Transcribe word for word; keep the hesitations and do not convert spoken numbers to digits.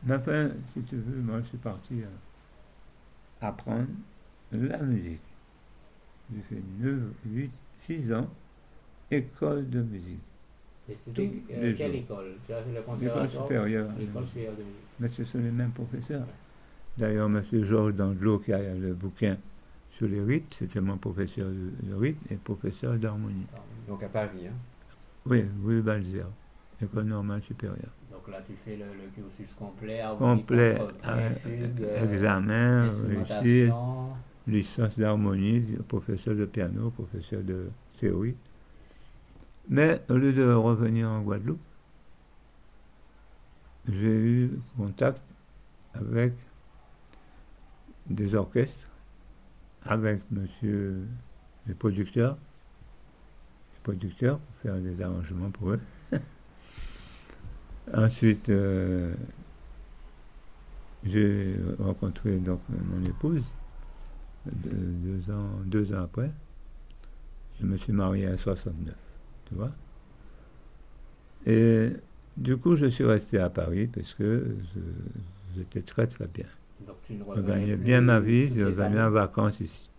Mais enfin, si tu veux, moi, je suis parti à apprendre la musique. J'ai fait neuf, huit, six ans, école de musique, Et c'était tous euh, les quelle jours. école? Tu as fait le L'école conservatoire ou supérieure de l'école musique. supérieure de musique? Mais ce sont les mêmes professeurs. Ouais. D'ailleurs, M. Georges Dandelot, qui a le bouquin sur les rites, c'était mon professeur de, de rites et professeur d'harmonie. Donc à Paris, hein. Oui, rue Balzer, école normale supérieure. Donc là, tu fais le, le cursus complet, harmonie, Complet, contrepoint, fugue, euh, examen, réussi, instrumentation. licence d'harmonie, professeur de piano, professeur de théorie. Mais au lieu de revenir en Guadeloupe, j'ai eu contact avec des orchestres, avec monsieur les producteurs, les producteurs pour faire des arrangements pour eux. Ensuite, euh, j'ai rencontré donc mon épouse deux, deux ans, deux ans après. Je me suis marié à soixante-neuf, tu vois. Et du coup, je suis resté à Paris parce que je, j'étais très très bien. Donc tu ne Je revenais gagnais plus bien ma vie, toutes je les venais années. en vacances ici.